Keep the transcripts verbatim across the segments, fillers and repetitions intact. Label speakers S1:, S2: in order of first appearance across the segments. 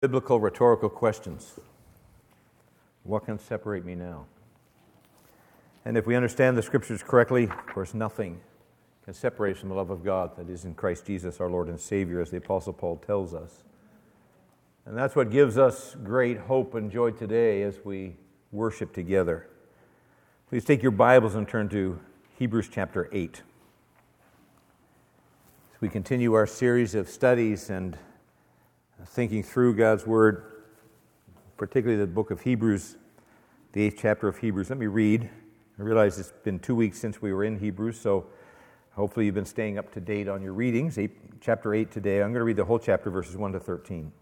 S1: Biblical rhetorical questions. What can separate me now? And if we understand the Scriptures correctly, of course, nothing can separate us from the love of God that is in Christ Jesus, our Lord and Savior, as the Apostle Paul tells us. And that's what gives us great hope and joy today as we worship together. Please take your Bibles and turn to Hebrews chapter eight. As we continue our series of studies and thinking through God's Word, particularly the book of Hebrews, the eighth chapter of Hebrews. Let me read. I realize it's been two weeks since we were in Hebrews, so hopefully you've been staying up to date on your readings. Eight, chapter eight today. I'm going to read the whole chapter, verses one to thirteen.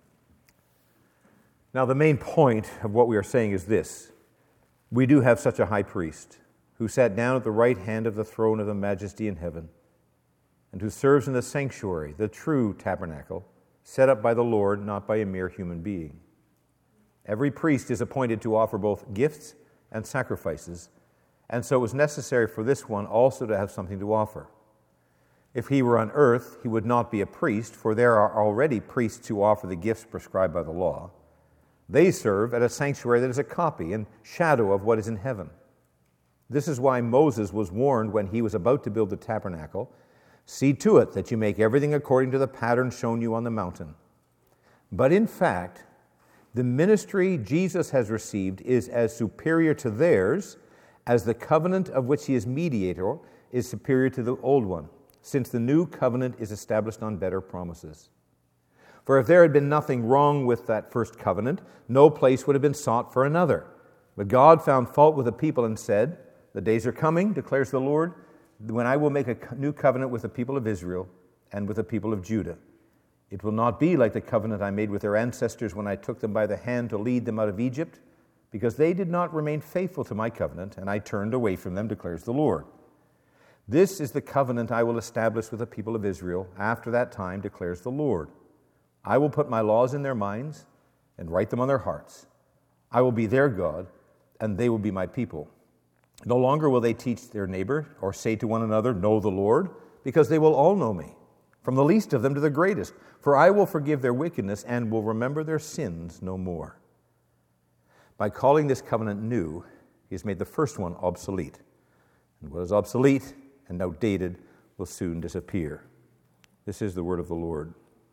S1: Now, the main point of what we are saying is this. We do have such a high priest who sat down at the right hand of the throne of the majesty in heaven and who serves in the sanctuary, the true tabernacle, set up by the Lord, not by a mere human being. Every priest is appointed to offer both gifts and sacrifices, and so it was necessary for this one also to have something to offer. If he were on earth, he would not be a priest, for there are already priests who offer the gifts prescribed by the law. They serve at a sanctuary that is a copy and shadow of what is in heaven. This is why Moses was warned when he was about to build the tabernacle, "See to it that you make everything according to the pattern shown you on the mountain." But in fact, the ministry Jesus has received is as superior to theirs as the covenant of which he is mediator is superior to the old one, since the new covenant is established on better promises. For if there had been nothing wrong with that first covenant, no place would have been sought for another. But God found fault with the people and said, "The days are coming, declares the Lord, when I will make a new covenant with the people of Israel and with the people of Judah. It will not be like the covenant I made with their ancestors when I took them by the hand to lead them out of Egypt, because they did not remain faithful to my covenant, and I turned away from them, declares the Lord. This is the covenant I will establish with the people of Israel after that time, declares the Lord. I will put my laws in their minds and write them on their hearts. I will be their God, and they will be my people. No longer will they teach their neighbor or say to one another, 'Know the Lord,' because they will all know me, from the least of them to the greatest. For I will forgive their wickedness and will remember their sins no more. By calling this covenant new, he has made the first one obsolete. And what is obsolete and outdated will soon disappear." This is the word of the Lord.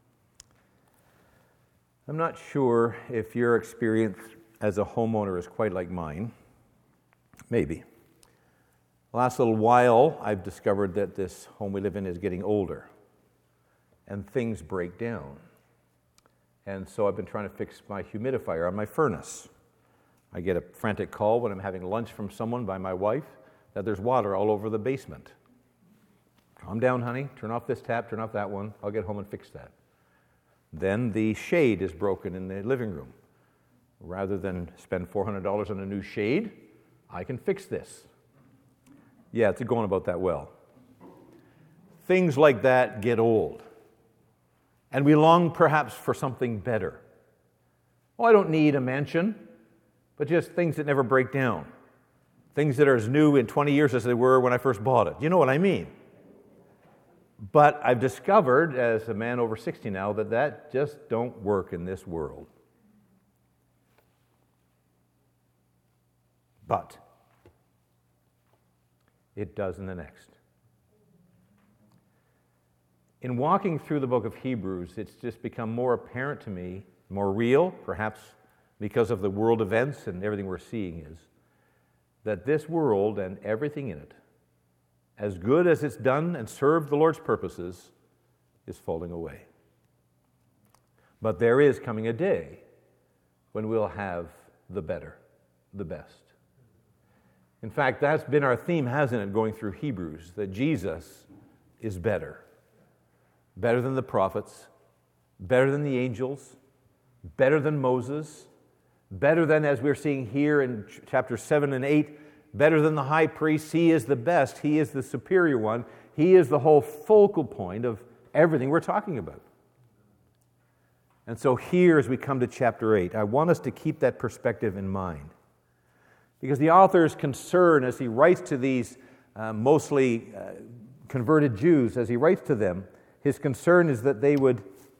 S1: I'm not sure if your experience as a homeowner is quite like mine. Maybe. The last little while, I've discovered that this home we live in is getting older, and things break down. And so I've been trying to fix my humidifier on my furnace. I get a frantic call when I'm having lunch from someone by my wife that there's water all over the basement. "Calm down, honey. Turn off this tap, turn off that one. I'll get home and fix that." Then the shade is broken in the living room. Rather than spend four hundred dollars on a new shade, I can fix this. Yeah, it's going about that well. Things like that get old. And we long perhaps for something better. Oh, I don't need a mansion, but just things that never break down. Things that are as new in twenty years as they were when I first bought it. You know what I mean? But I've discovered, as a man over sixty now, that that just don't work in this world. But it does in the next. In walking through the book of Hebrews, it's just become more apparent to me, more real, perhaps because of the world events and everything we're seeing, is that this world and everything in it, as good as it's done and served the Lord's purposes, is falling away. But there is coming a day when we'll have the better, the best. In fact, that's been our theme, hasn't it, going through Hebrews, that Jesus is better. Better than the prophets, better than the angels, better than Moses, better than, as we're seeing here in chapter seven and eight, better than the high priest. He is the best. He is the superior one. He is the whole focal point of everything we're talking about. And so here, as we come to chapter eight, I want us to keep that perspective in mind. Because the author's concern as he writes to these uh, mostly uh, converted Jews, as he writes to them, his concern is that they would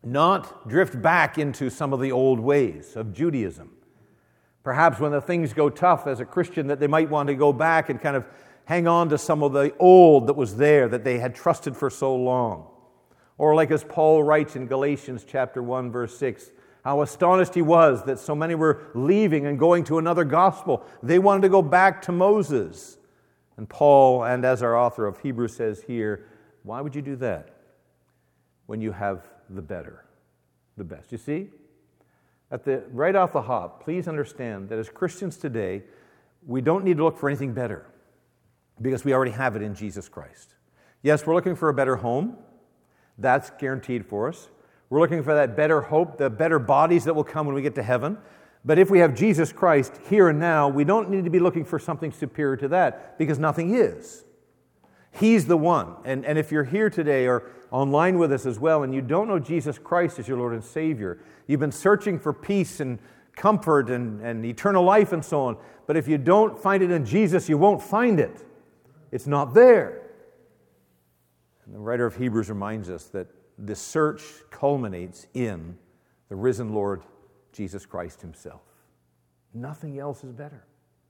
S1: not drift back into some of the old ways of Judaism. Perhaps when the things go tough as a Christian, that they might want to go back and kind of hang on to some of the old that was there, that they had trusted for so long. Or like as Paul writes in Galatians chapter one, verse six, how astonished he was that so many were leaving and going to another gospel. They wanted to go back to Moses. And Paul, and as our author of Hebrews says here, why would you do that when you have the better, the best? You see, at the right off the hop, please understand that as Christians today, we don't need to look for anything better because we already have it in Jesus Christ. Yes, we're looking for a better home. That's guaranteed for us. We're looking for that better hope, the better bodies that will come when we get to heaven. But if we have Jesus Christ here and now, we don't need to be looking for something superior to that because nothing is. He's the one. And, and if you're here today or online with us as well and you don't know Jesus Christ as your Lord and Savior, you've been searching for peace and comfort and, and eternal life and so on. But if you don't find it in Jesus, you won't find it. It's not there. And the writer of Hebrews reminds us that this search culminates in the risen Lord Jesus Christ himself. Nothing else is better.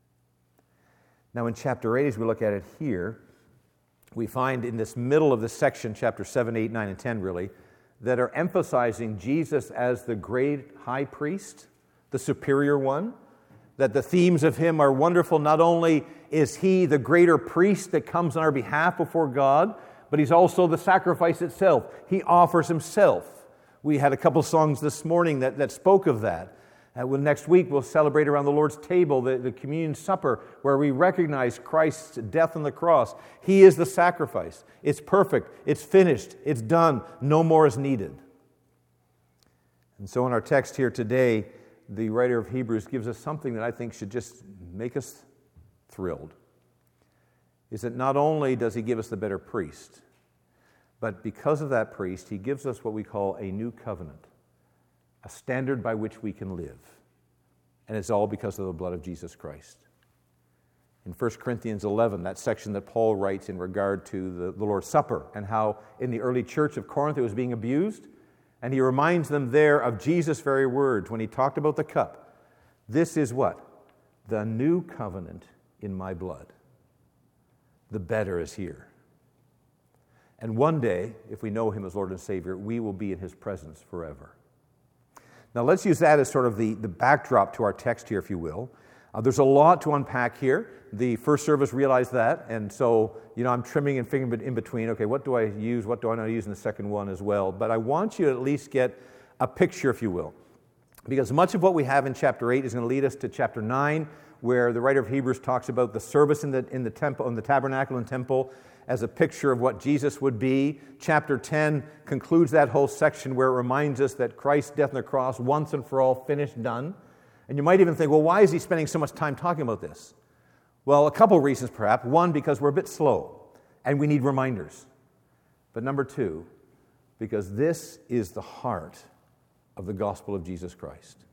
S1: Now in chapter eight, as we look at it here, we find in this middle of this section, chapter seven, eight, nine, and ten really, that are emphasizing Jesus as the great high priest, the superior one, that the themes of him are wonderful. Not only is he the greater priest that comes on our behalf before God, but he's also the sacrifice itself. He offers himself. We had a couple songs this morning that, that spoke of that. Uh, well, next week we'll celebrate around the Lord's table, the, the communion supper, where we recognize Christ's death on the cross. He is the sacrifice. It's perfect. It's finished. It's done. No more is needed. And so in our text here today, the writer of Hebrews gives us something that I think should just make us thrilled. Is that not only does he give us the better priest, but because of that priest, he gives us what we call a new covenant, a standard by which we can live. And it's all because of the blood of Jesus Christ. In First Corinthians eleven, that section that Paul writes in regard to the, the Lord's Supper and how in the early church of Corinth it was being abused, and he reminds them there of Jesus' very words when he talked about the cup. This is what? The new covenant in my blood. The better is here. And one day, if we know him as Lord and Savior, we will be in his presence forever. Now let's use that as sort of the, the backdrop to our text here, if you will. Uh, there's a lot to unpack here. The first service realized that, and so, you know, I'm trimming and figuring in between, okay, what do I use, what do I not use in the second one as well? But I want you to at least get a picture, if you will. Because much of what we have in chapter eight is going to lead us to chapter nine, where the writer of Hebrews talks about the service in the in the temple, in the tabernacle and temple, as a picture of what Jesus would be. Chapter ten concludes that whole section where it reminds us that Christ's death on the cross, once and for all, finished, done. And you might even think, well, why is he spending so much time talking about this? Well, a couple reasons perhaps. One, because we're a bit slow and we need reminders. But number two, because this is the heart of the gospel of Jesus Christ.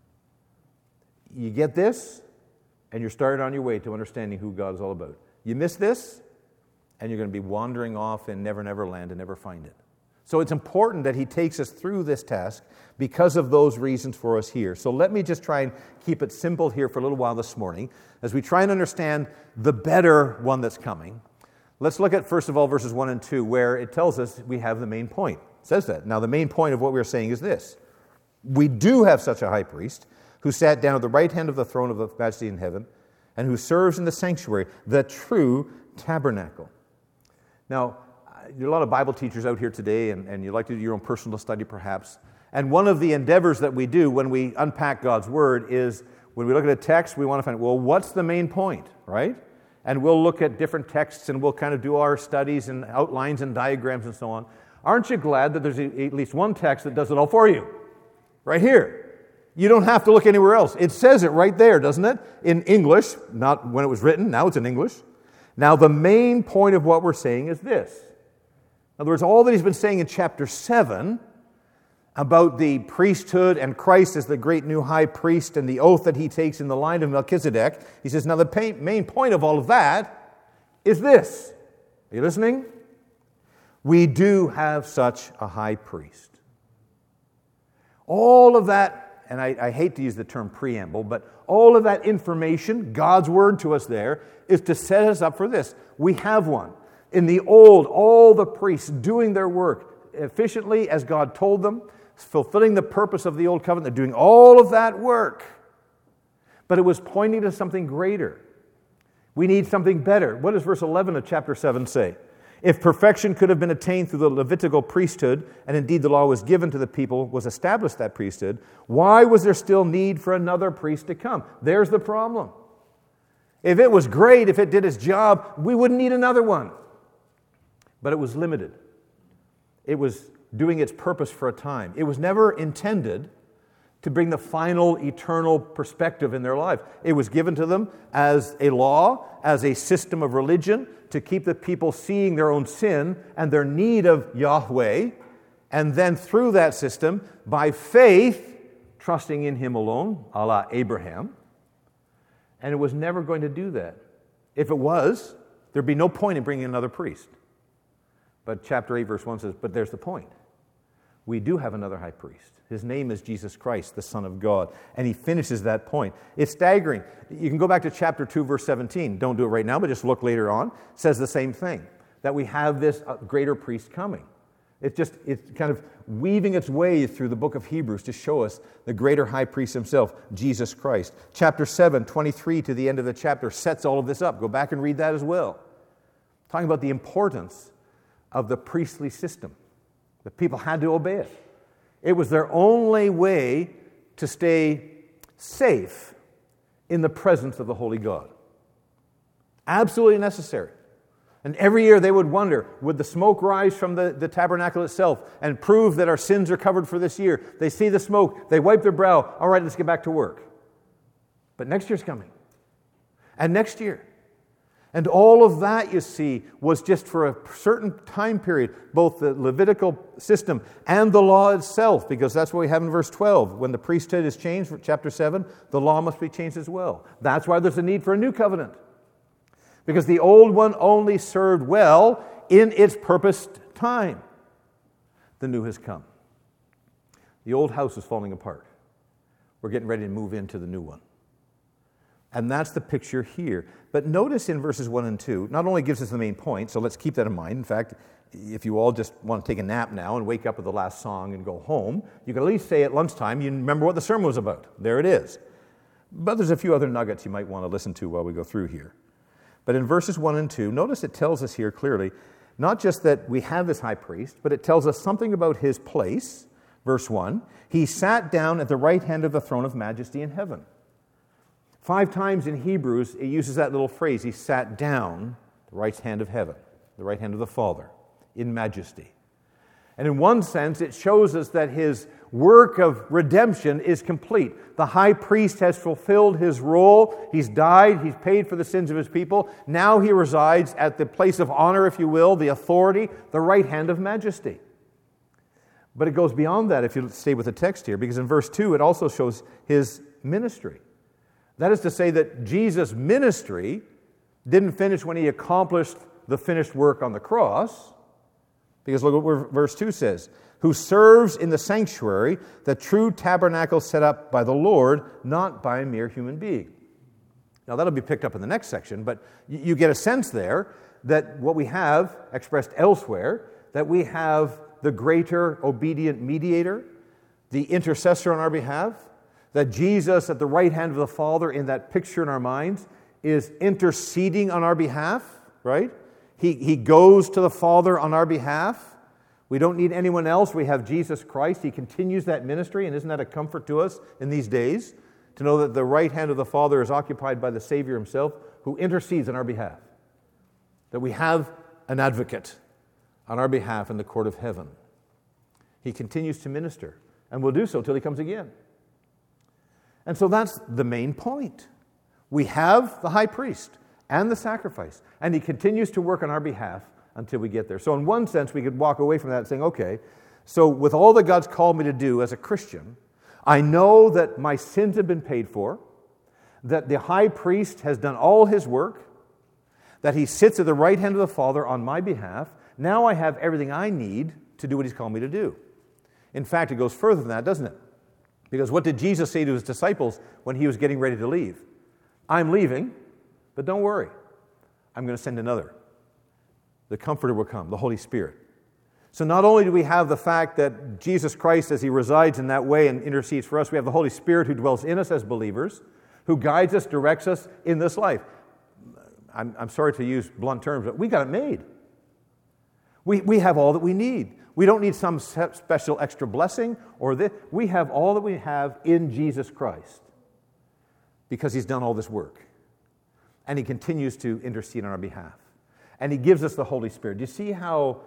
S1: You get this, and you're started on your way to understanding who God is all about. You miss this, and you're going to be wandering off in Never Never Land and never find it. So it's important that he takes us through this task because of those reasons for us here. So let me just try and keep it simple here for a little while this morning as we try and understand the better one that's coming. Let's look at, first of all, verses one and two, where it tells us we have the main point. It says that. Now, the main point of what we're saying is this. We do have such a high priest who sat down at the right hand of the throne of the majesty in heaven and who serves in the sanctuary, the true tabernacle. Now, there are a lot of Bible teachers out here today, and, and you like to do your own personal study perhaps. And one of the endeavors that we do when we unpack God's Word is when we look at a text, we want to find, well, what's the main point, right? And we'll look at different texts and we'll kind of do our studies and outlines and diagrams and so on. Aren't you glad that there's at least one text that does it all for you? Right here. You don't have to look anywhere else. It says it right there, doesn't it? In English, not when it was written, now it's in English. Now, the main point of what we're saying is this. In other words, all that he's been saying in chapter seven about the priesthood and Christ as the great new high priest and the oath that he takes in the line of Melchizedek, he says, now the main point of all of that is this. Are you listening? We do have such a high priest. All of that, and I, I hate to use the term preamble, but all of that information, God's word to us there, is to set us up for this. We have one. In the old, all the priests doing their work efficiently as God told them, fulfilling the purpose of the old covenant. They're doing all of that work. But it was pointing to something greater. We need something better. What does verse eleven of chapter seven say? If perfection could have been attained through the Levitical priesthood, and indeed the law was given to the people, was established that priesthood, why was there still need for another priest to come? There's the problem. If it was great, if it did its job, we wouldn't need another one. But it was limited. It was doing its purpose for a time. It was never intended to bring the final eternal perspective in their life. It was given to them as a law, as a system of religion, to keep the people seeing their own sin and their need of Yahweh, and then through that system, by faith, trusting in Him alone, a la Abraham. And it was never going to do that. If it was, there'd be no point in bringing another priest. But chapter eight, verse one says, but there's the point. We do have another high priest. His name is Jesus Christ, the Son of God. And he finishes that point. It's staggering. You can go back to chapter two, verse seventeen. Don't do it right now, but just look later on. It says the same thing, that we have this greater priest coming. It's just, it's kind of weaving its way through the book of Hebrews to show us the greater high priest himself, Jesus Christ. Chapter seven, twenty-three to the end of the chapter sets all of this up. Go back and read that as well. Talking about the importance of the priestly system. The people had to obey it. It was their only way to stay safe in the presence of the Holy God. Absolutely necessary. And every year they would wonder, would the smoke rise from the, the tabernacle itself and prove that our sins are covered for this year? They see the smoke, they wipe their brow, all right, let's get back to work. But next year's coming. And next year. And all of that, you see, was just for a certain time period, both the Levitical system and the law itself, because that's what we have in verse twelve. When the priesthood is changed, for chapter seven, the law must be changed as well. That's why there's a need for a new covenant. Because the old one only served well in its purposed time. The new has come. The old house is falling apart. We're getting ready to move into the new one. And that's the picture here. But notice in verses one and two, not only gives us the main point, so let's keep that in mind. In fact, if you all just want to take a nap now and wake up with the last song and go home, you can at least say at lunchtime, you remember what the sermon was about. There it is. But there's a few other nuggets you might want to listen to while we go through here. But in verses one and two, notice it tells us here clearly, not just that we have this high priest, but it tells us something about his place. Verse one, he sat down at the right hand of the throne of majesty in heaven. Five times in Hebrews, it uses that little phrase, he sat down, the right hand of heaven, the right hand of the Father, in majesty. And in one sense, it shows us that his work of redemption is complete. The high priest has fulfilled his role. He's died. He's paid for the sins of his people. Now he resides at the place of honor, if you will, the authority, the right hand of majesty. But it goes beyond that if you stay with the text here, because in verse two, it also shows his ministry. That is to say that Jesus' ministry didn't finish when he accomplished the finished work on the cross, because look what verse two says, who serves in the sanctuary, the true tabernacle set up by the Lord, not by a mere human being. Now that'll be picked up in the next section, but you get a sense there that what we have expressed elsewhere, that we have the greater obedient mediator, the intercessor on our behalf, that Jesus at the right hand of the Father in that picture in our minds is interceding on our behalf, right? He, he goes to the Father on our behalf. We don't need anyone else. We have Jesus Christ. He continues that ministry, and isn't that a comfort to us in these days to know that the right hand of the Father is occupied by the Savior himself who intercedes on our behalf, that we have an advocate on our behalf in the court of heaven. He continues to minister and will do so till he comes again. And so that's the main point. We have the high priest and the sacrifice, and he continues to work on our behalf until we get there. So in one sense, we could walk away from that saying, okay, so with all that God's called me to do as a Christian, I know that my sins have been paid for, that the high priest has done all his work, that he sits at the right hand of the Father on my behalf. Now I have everything I need to do what he's called me to do. In fact, it goes further than that, doesn't it? Because what did Jesus say to his disciples when he was getting ready to leave? I'm leaving, but don't worry. I'm going to send another. The Comforter will come, the Holy Spirit. So not only do we have the fact that Jesus Christ, as he resides in that way and intercedes for us, we have the Holy Spirit who dwells in us as believers, who guides us, directs us in this life. I'm, I'm sorry to use blunt terms, but we got it made. We, we have all that we need. We don't need some special extra blessing or this. We have all that we have in Jesus Christ because he's done all this work. And he continues to intercede on our behalf. And he gives us the Holy Spirit. Do you see how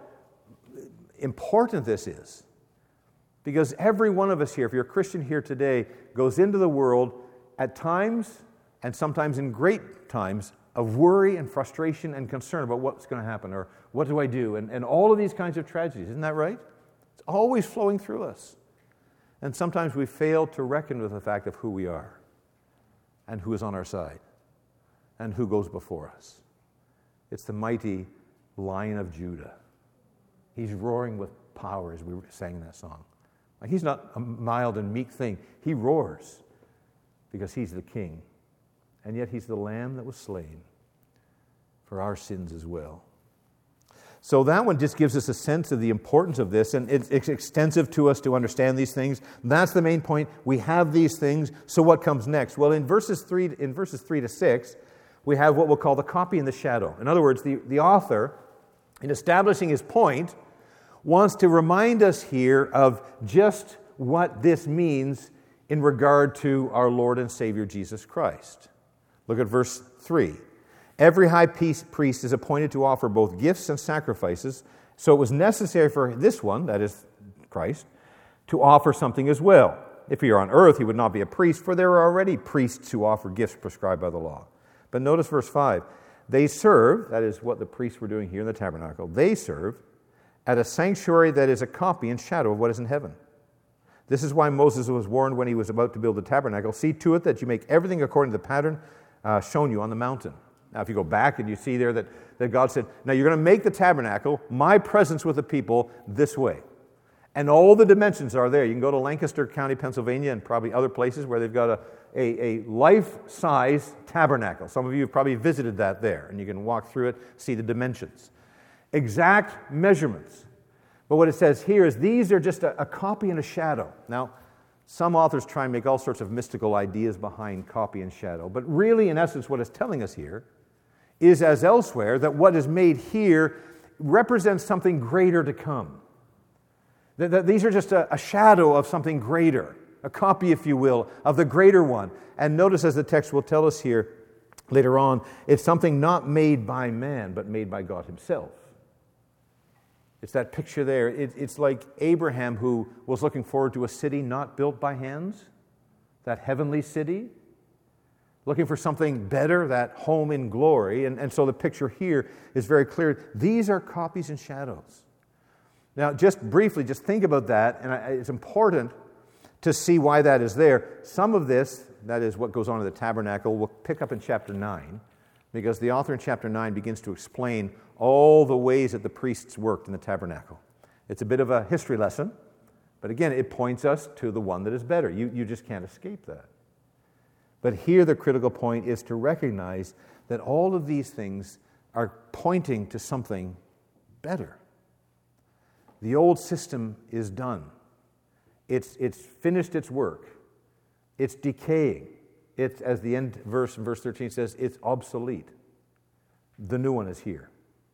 S1: important this is? Because every one of us here, if you're a Christian here today, goes into the world at times, and sometimes in great times, of worry and frustration and concern about what's going to happen, or what do I do, and, and all of these kinds of tragedies. Isn't that right? It's always flowing through us. And sometimes we fail to reckon with the fact of who we are, and who is on our side, and who goes before us. It's the mighty Lion of Judah. He's roaring with power, as we sang in that song. Like, he's not a mild and meek thing. He roars because he's the king. And yet he's the lamb that was slain for our sins as well. So that one just gives us a sense of the importance of this, and it's, it's extensive to us to understand these things. That's the main point. We have these things, so what comes next? Well, in verses three, in verses three to six, we have what we'll call the copy and the shadow. In other words, the, the author, in establishing his point, wants to remind us here of just what this means in regard to our Lord and Savior Jesus Christ. Look at verse three. Every high priest is appointed to offer both gifts and sacrifices, so it was necessary for this one, that is Christ, to offer something as well. If he were on earth, he would not be a priest, for there are already priests who offer gifts prescribed by the law. But notice verse five. They serve, that is what the priests were doing here in the tabernacle, they serve at a sanctuary that is a copy and shadow of what is in heaven. This is why Moses was warned when he was about to build the tabernacle, see to it that you make everything according to the pattern uh, shown you on the mountain. Now, if you go back and you see there that, that God said, now you're going to make the tabernacle, my presence with the people, this way. And all the dimensions are there. You can go to Lancaster County, Pennsylvania, and probably other places where they've got a, a, a life-size tabernacle. Some of you have probably visited that there, and you can walk through it, see the dimensions. Exact measurements. But what it says here is these are just a, a copy and a shadow. Now, some authors try and make all sorts of mystical ideas behind copy and shadow, but really, in essence, what it's telling us here is, as elsewhere, that what is made here represents something greater to come. That, that these are just a, a shadow of something greater, a copy, if you will, of the greater one. And notice, as the text will tell us here later on, it's something not made by man, but made by God himself. It's that picture there. It, it's like Abraham, who was looking forward to a city not built by hands, that heavenly city, looking for something better, that home in glory. And, and so the picture here is very clear. These are copies and shadows. Now, just briefly, just think about that, and it's important to see why that is there. Some of this, that is what goes on in the tabernacle, we'll pick up in chapter nine, because the author in chapter nine begins to explain all the ways that the priests worked in the tabernacle. It's a bit of a history lesson, but again, it points us to the one that is better. You, you just can't escape that. But here the critical point is to recognize that all of these things are pointing to something better. The old system is done. It's, it's finished its work. It's decaying. It's, as the end verse in verse thirteen says, it's obsolete. The new one is here.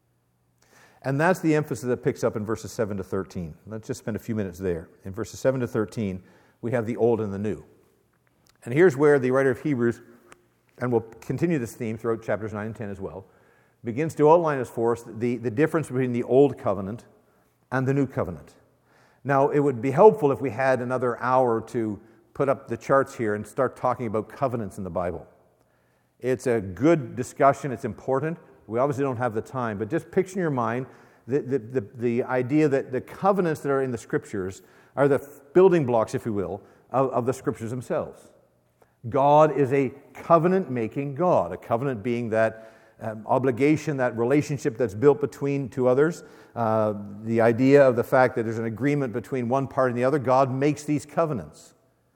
S1: And that's the emphasis that picks up in verses seven to thirteen. Let's just spend a few minutes there. In verses seven to thirteen, we have the old and the new. And here's where the writer of Hebrews, and we'll continue this theme throughout chapters nine and ten as well, begins to outline us for us the, the difference between the old covenant and the new covenant. Now, it would be helpful if we had another hour to put up the charts here and start talking about covenants in the Bible. It's a good discussion. It's important. We obviously don't have the time, but just picture in your mind the, the, the, the idea that the covenants that are in the Scriptures are the building blocks, if you will, of, of the Scriptures themselves. God is a covenant-making God, a covenant being that um, obligation, that relationship that's built between two others, uh, the idea of the fact that there's an agreement between one party and the other. God makes these covenants.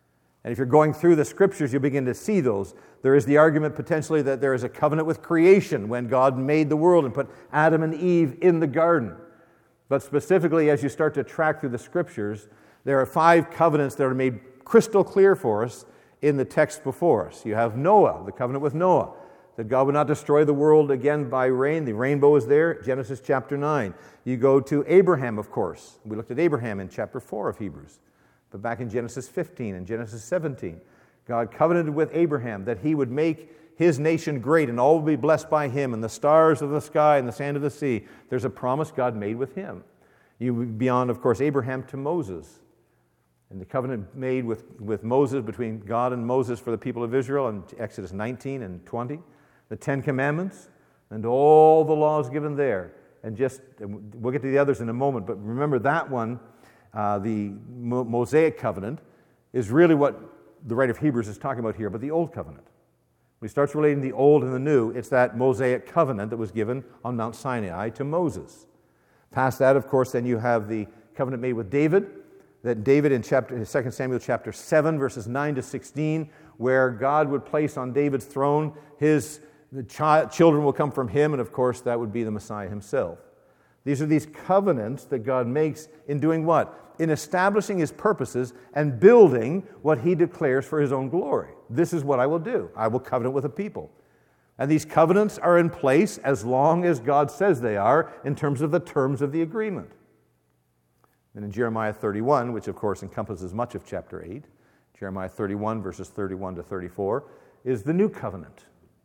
S1: And if you're going through the Scriptures, you begin to see those. There is the argument potentially that there is a covenant with creation when God made the world and put Adam and Eve in the garden. But specifically, as you start to track through the Scriptures, there are five covenants that are made crystal clear for us in the text before us. You have Noah, the covenant with Noah, that God would not destroy the world again by rain. The rainbow is there, Genesis chapter nine. You go to Abraham, of course. We looked at Abraham in chapter four of Hebrews. But back in Genesis fifteen and Genesis seventeen, God covenanted with Abraham that he would make his nation great and all would be blessed by him, and the stars of the sky and the sand of the sea. There's a promise God made with him. You beyond, of course, Abraham to Moses. And the covenant made with, with Moses, between God and Moses for the people of Israel in Exodus nineteen and twenty. The Ten Commandments and all the laws given there. And just, we'll get to the others in a moment, but remember that one, uh, the Mo- Mosaic covenant, is really what the writer of Hebrews is talking about here, but the Old Covenant. When he starts relating the Old and the New, it's that Mosaic covenant that was given on Mount Sinai to Moses. Past that, of course, then you have the covenant made with David, that David in chapter Second Samuel chapter seven, verses nine to sixteen, where God would place on David's throne his the child, children will come from him, and of course that would be the Messiah himself. These are these covenants that God makes in doing what? In establishing his purposes and building what he declares for his own glory. This is what I will do. I will covenant with a people. And these covenants are in place as long as God says they are in terms of the terms of the agreement. And in Jeremiah thirty-one, which of course encompasses much of chapter eight, Jeremiah thirty-one, verses thirty-one to thirty-four, is the new covenant.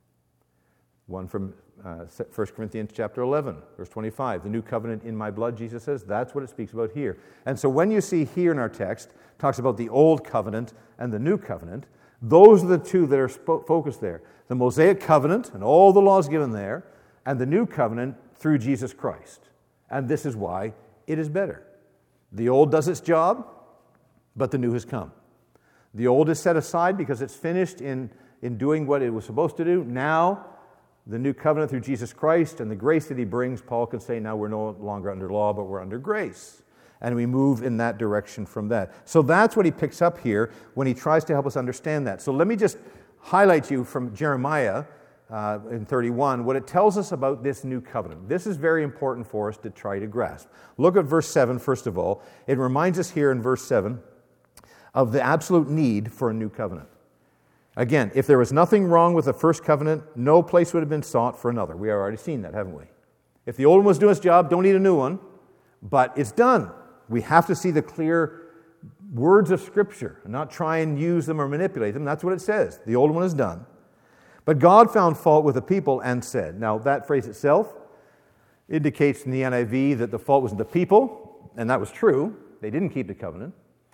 S1: One from uh, First Corinthians chapter eleven, verse twenty-five. The new covenant in my blood, Jesus says. That's what it speaks about here. And so when you see here in our text, it talks about the old covenant and the new covenant, those are the two that are spo- focused there. The Mosaic covenant and all the laws given there, and the new covenant through Jesus Christ. And this is why it is better. The old does its job, but the new has come. The old is set aside because it's finished in, in doing what it was supposed to do. Now, the new covenant through Jesus Christ and the grace that he brings, Paul can say now we're no longer under law, but we're under grace. And we move in that direction from that. So that's what he picks up here when he tries to help us understand that. So let me just highlight you from Jeremiah uh, in thirty-one, what it tells us about this new covenant. This is very important for us to try to grasp. Look at verse seven, first of all. It reminds us here in verse seven of the absolute need for a new covenant. Again, if there was nothing wrong with the first covenant, no place would have been sought for another. We have already seen that, haven't we? If the old one was doing its job, don't need a new one, but it's done. We have to see the clear words of Scripture and not try and use them or manipulate them. That's what it says. The old one is done. But God found fault with the people and said. Now, that phrase itself indicates in the N I V that the fault was in the people, and that was true. They didn't keep the covenant.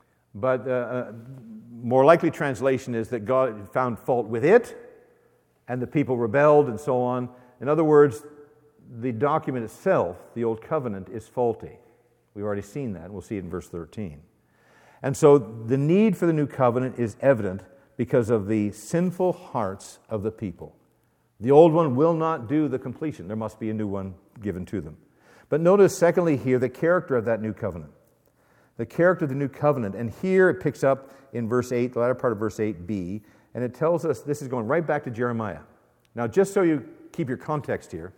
S1: But uh, more likely translation is that God found fault with it, and the people rebelled, and so on. In other words, the document itself, the Old Covenant, is faulty. We've already seen that, and we'll see it in verse thirteen. And so the need for the New Covenant is evident because of the sinful hearts of the people. The old one will not do the completion. There must be a new one given to them. But notice, secondly, here, the character of that New Covenant. The character of the New Covenant. And here it picks up in verse eight, the latter part of verse eight b, and it tells us, this is going right back to Jeremiah. Now, just so you keep your context here,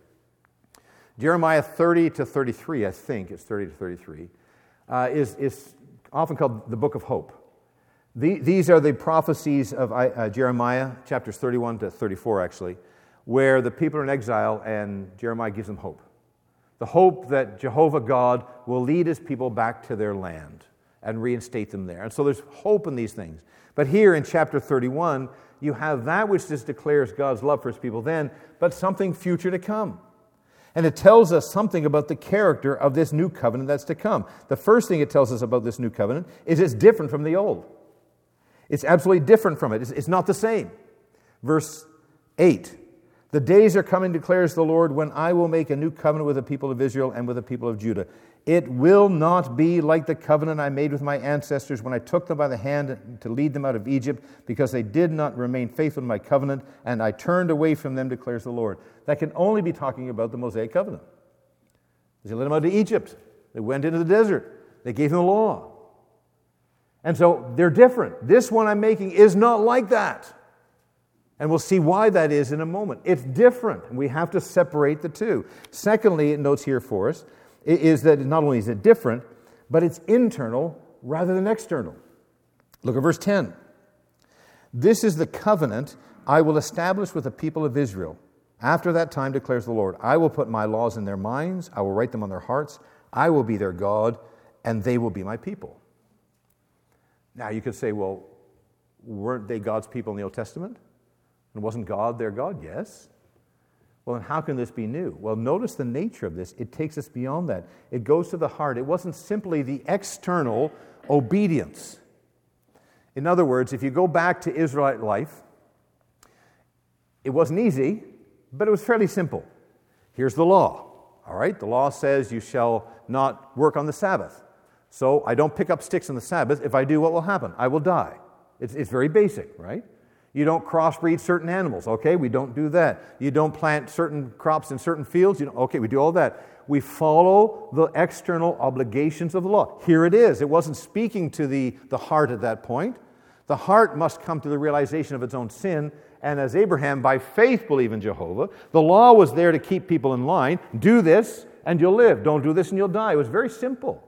S1: Jeremiah thirty to thirty-three, I think it's thirty to thirty-three, uh, is, is often called the Book of Hope. The, these are the prophecies of uh, Jeremiah, chapters thirty-one to thirty-four, actually, where the people are in exile and Jeremiah gives them hope. The hope that Jehovah God will lead his people back to their land and reinstate them there. And so there's hope in these things. But here in chapter thirty-one, you have that which just declares God's love for his people then, but something future to come. And it tells us something about the character of this new covenant that's to come. The first thing it tells us about this new covenant is it's different from the old. It's absolutely different from it. It's, it's not the same. Verse eight. The days are coming, declares the Lord, when I will make a new covenant with the people of Israel and with the people of Judah. It will not be like the covenant I made with my ancestors when I took them by the hand to lead them out of Egypt, because they did not remain faithful to my covenant, and I turned away from them, declares the Lord. That can only be talking about the Mosaic covenant. They led them out of Egypt. They went into the desert. They gave them the law. And so they're different. This one I'm making is not like that. And we'll see why that is in a moment. It's different, and we have to separate the two. Secondly, it notes here for us, is that not only is it different, but it's internal rather than external. Look at verse ten. This is the covenant I will establish with the people of Israel. After that time, declares the Lord, I will put my laws in their minds, I will write them on their hearts, I will be their God, and they will be my people. Now, you could say, well, weren't they God's people in the Old Testament? And wasn't God their God? Yes. Well, then how can this be new? Well, notice the nature of this. It takes us beyond that. It goes to the heart. It wasn't simply the external obedience. In other words, if you go back to Israelite life, it wasn't easy, but it was fairly simple. Here's the law. All right, the law says you shall not work on the Sabbath. So I don't pick up sticks on the Sabbath. If I do, what will happen? I will die. It's, it's very basic, right? You don't crossbreed certain animals. Okay, we don't do that. You don't plant certain crops in certain fields. You don't, okay, we do all that. We follow the external obligations of the law. Here it is. It wasn't speaking to the, the heart at that point. The heart must come to the realization of its own sin. And as Abraham, by faith, believed in Jehovah, the law was there to keep people in line. Do this, and you'll live. Don't do this, and you'll die. It was very simple.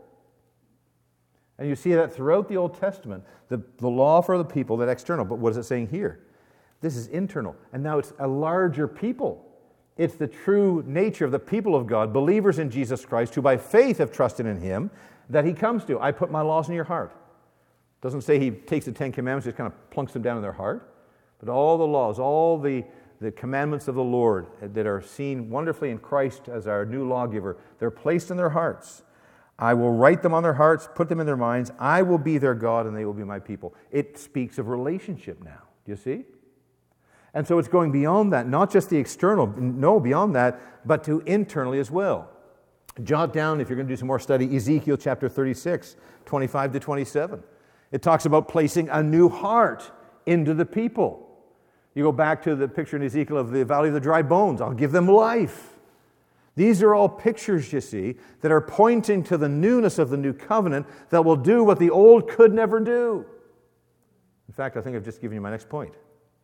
S1: And you see that throughout the Old Testament, the, the law for the people, that external. But what is it saying here? This is internal. And now it's a larger people. It's the true nature of the people of God, believers in Jesus Christ, who by faith have trusted in Him, that He comes to. I put my laws in your heart. Doesn't say He takes the Ten Commandments, just kind of plunks them down in their heart. But all the laws, all the, the commandments of the Lord that are seen wonderfully in Christ as our new lawgiver, they're placed in their hearts. I will write them on their hearts, put them in their minds. I will be their God, and they will be my people. It speaks of relationship now. Do you see? And so it's going beyond that, not just the external, no, beyond that, but to internally as well. Jot down, if you're going to do some more study, Ezekiel chapter thirty-six, twenty-five to twenty-seven. It talks about placing a new heart into the people. You go back to the picture in Ezekiel of the valley of the dry bones. I'll give them life. These are all pictures, you see, that are pointing to the newness of the new covenant that will do what the old could never do. In fact, I think I've just given you my next point.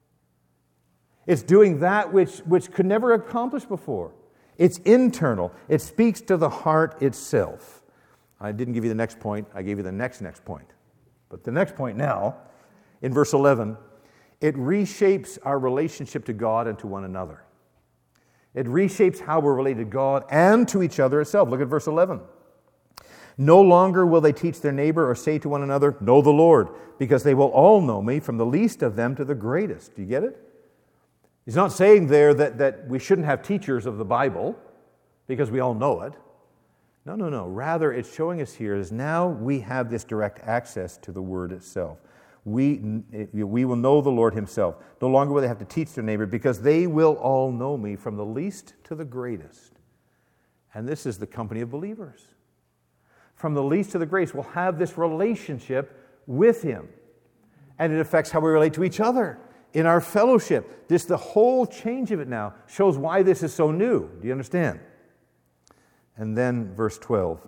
S1: It's doing that which, which could never accomplish before. It's internal. It speaks to the heart itself. I didn't give you the next point. I gave you the next next point. But the next point now, in verse eleven, it reshapes our relationship to God and to one another. It reshapes how we're related to God and to each other itself. Look at verse eleven. No longer will they teach their neighbor or say to one another, know the Lord, because they will all know me, from the least of them to the greatest. Do you get it? He's not saying there that, that we shouldn't have teachers of the Bible, because we all know it. No, no, no. Rather, it's showing us here is now we have this direct access to the Word itself. We, we will know the Lord Himself. No longer will they have to teach their neighbor, because they will all know me, from the least to the greatest. And this is the company of believers. From the least to the greatest, we'll have this relationship with Him. And it affects how we relate to each other in our fellowship. This, the whole change of it now shows why this is so new. Do you understand? And then verse twelve.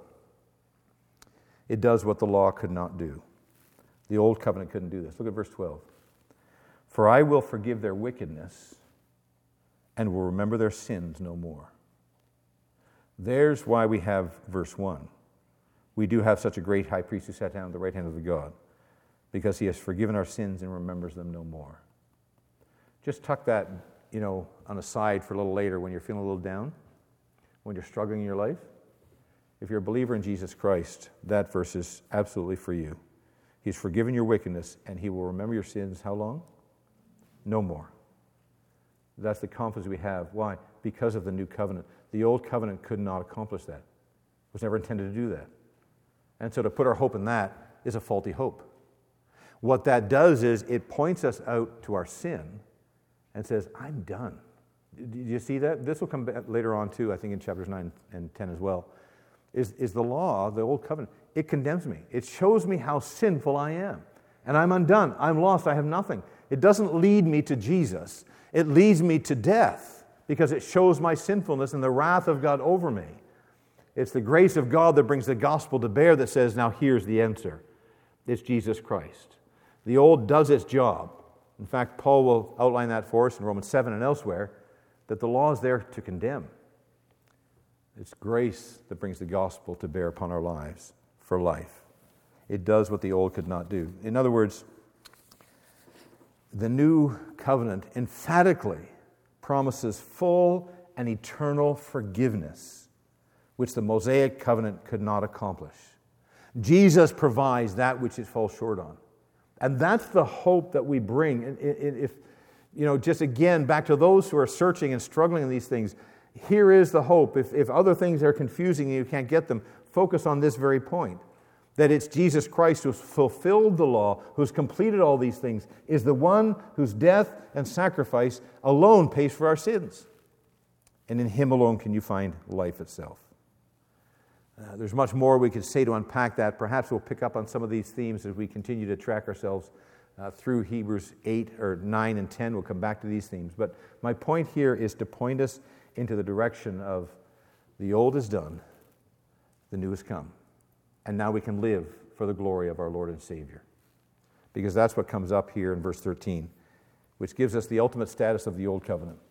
S1: It does what the law could not do. The old covenant couldn't do this. Look at verse twelve. For I will forgive their wickedness and will remember their sins no more. There's why we have verse one. We do have such a great high priest who sat down at the right hand of the God, because He has forgiven our sins and remembers them no more. Just tuck that, you know, on a side for a little later when you're feeling a little down, when you're struggling in your life. If you're a believer in Jesus Christ, that verse is absolutely for you. He's forgiven your wickedness, and He will remember your sins how long? No more. That's the confidence we have. Why? Because of the new covenant. The old covenant could not accomplish that. It was never intended to do that. And so to put our hope in that is a faulty hope. What that does is it points us out to our sin and says, I'm done. Do you see that? This will come back later on too, I think in chapters nine and ten as well. Is, is the law, the old covenant, it condemns me. It shows me how sinful I am. And I'm undone. I'm lost. I have nothing. It doesn't lead me to Jesus. It leads me to death, because it shows my sinfulness and the wrath of God over me. It's the grace of God that brings the gospel to bear that says, now here's the answer. It's Jesus Christ. The old does its job. In fact, Paul will outline that for us in Romans seven and elsewhere, that the law is there to condemn. It's grace that brings the gospel to bear upon our lives for life. It does what the old could not do. In other words, the new covenant emphatically promises full and eternal forgiveness, which the Mosaic covenant could not accomplish. Jesus provides that which it falls short on. And that's the hope that we bring. If, you know, just again, back to those who are searching and struggling in these things, here is the hope. If, if other things are confusing and you can't get them, focus on this very point. That it's Jesus Christ who's fulfilled the law, who's completed all these things, is the one whose death and sacrifice alone pays for our sins. And in Him alone can you find life itself. Uh, there's much more we could say to unpack that. Perhaps we'll pick up on some of these themes as we continue to track ourselves uh, through Hebrews eight or nine and ten. We'll come back to these themes. But my point here is to point us into the direction of the old is done, the new has come. And now we can live for the glory of our Lord and Savior. Because that's what comes up here in verse thirteen, which gives us the ultimate status of the old covenant.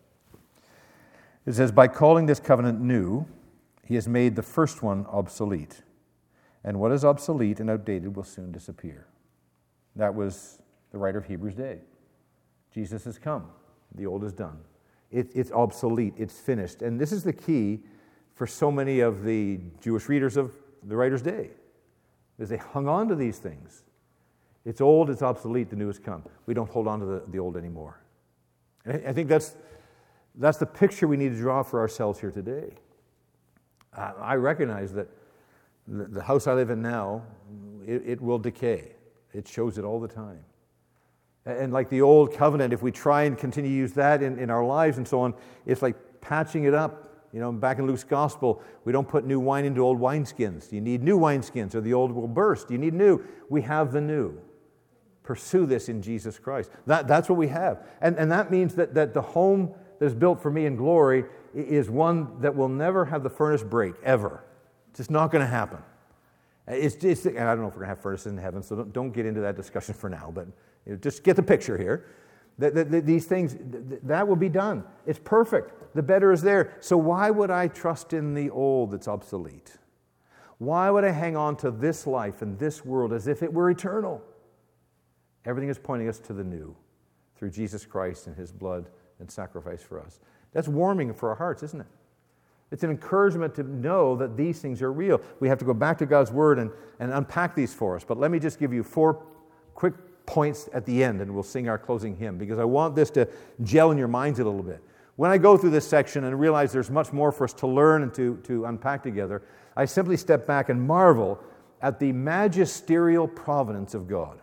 S1: It says, by calling this covenant new, He has made the first one obsolete. And what is obsolete and outdated will soon disappear. That was the writer of Hebrews' day. Jesus has come. The old is done. It, it's obsolete. It's finished. And this is the key for so many of the Jewish readers of the writer's day, is they hung on to these things. It's old, it's obsolete, the new has come. We don't hold on to the, the old anymore. And I, I think that's, that's the picture we need to draw for ourselves here today. Uh, I recognize that the, the house I live in now, it, it will decay. It shows it all the time. And like the old covenant, if we try and continue to use that in, in our lives and so on, it's like patching it up. You know, back in Luke's gospel, we don't put new wine into old wineskins. You need new wineskins or the old will burst. You need new. We have the new. Pursue this in Jesus Christ. That, that's what we have. And, and that means that, that the home that is built for me in glory is one that will never have the furnace break, ever. It's just not going to happen. It's just, I don't know if we're going to have furnaces in heaven, so don't, don't get into that discussion for now, but you know, just get the picture here. That, that, that these things, that will be done. It's perfect. The better is there. So why would I trust in the old that's obsolete? Why would I hang on to this life and this world as if it were eternal? Everything is pointing us to the new through Jesus Christ and His blood and sacrifice for us. That's warming for our hearts, isn't it? It's an encouragement to know that these things are real. We have to go back to God's Word and, and unpack these for us. But let me just give you four quick points at the end, and we'll sing our closing hymn, because I want this to gel in your minds a little bit. When I go through this section and realize there's much more for us to learn and to, to unpack together, I simply step back and marvel at the magisterial providence of God.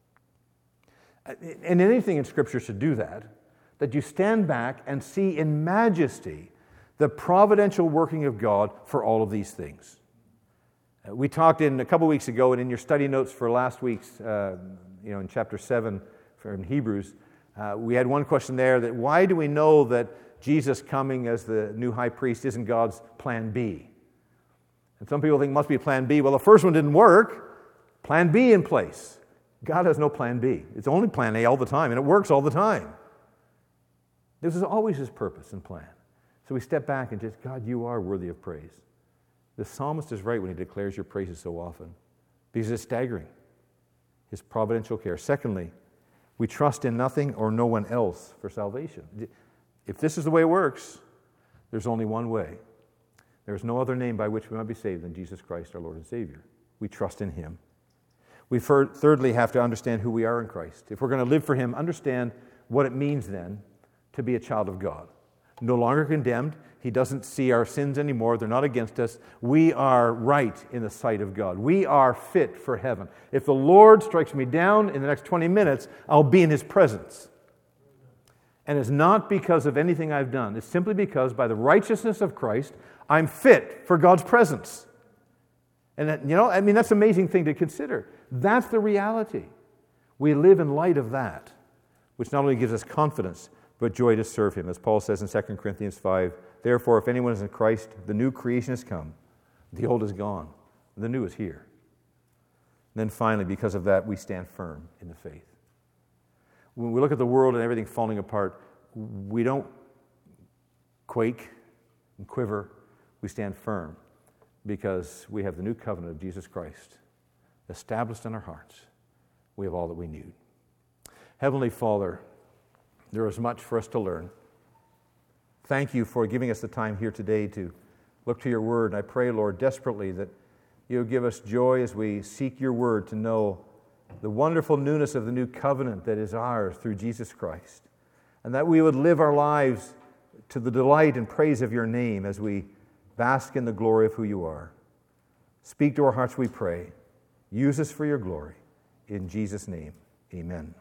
S1: And anything in Scripture should do that, that you stand back and see in majesty the providential working of God for all of these things. We talked in a couple weeks ago, and in your study notes for last week's, uh, you know, in chapter seven in Hebrews, uh, we had one question there, that why do we know that Jesus coming as the new high priest isn't God's plan B? And some people think it must be plan B. Well, the first one didn't work. Plan B in place. God has no plan B. It's only plan A all the time, and it works all the time. This is always His purpose and plan. So we step back and just, God, you are worthy of praise. The psalmist is right when he declares your praises so often, because it's staggering, His providential care. Secondly, we trust in nothing or no one else for salvation. If this is the way it works, there's only one way. There's no other name by which we might be saved than Jesus Christ, our Lord and Savior. We trust in Him. We thirdly have to understand who we are in Christ. If we're going to live for Him, understand what it means then to be a child of God. No longer condemned. He doesn't see our sins anymore. They're not against us. We are right in the sight of God. We are fit for heaven. If the Lord strikes me down in the next twenty minutes, I'll be in His presence. And it's not because of anything I've done. It's simply because by the righteousness of Christ, I'm fit for God's presence. And that, you know, I mean, that's an amazing thing to consider. That's the reality. We live in light of that, which not only gives us confidence, but joy to serve Him. As Paul says in Second Corinthians five, therefore, if anyone is in Christ, the new creation has come. The old is gone. The new is here. then finally, because of that, we stand firm in the faith. When we look at the world and everything falling apart, we don't quake and quiver. We stand firm because we have the new covenant of Jesus Christ established in our hearts. We have all that we need. Heavenly Father, there is much for us to learn. Thank you for giving us the time here today to look to your word. And I pray, Lord, desperately that you'll give us joy as we seek your word to know the wonderful newness of the new covenant that is ours through Jesus Christ. And that we would live our lives to the delight and praise of your name as we bask in the glory of who you are. Speak to our hearts, we pray. Use us for your glory. In Jesus' name, amen.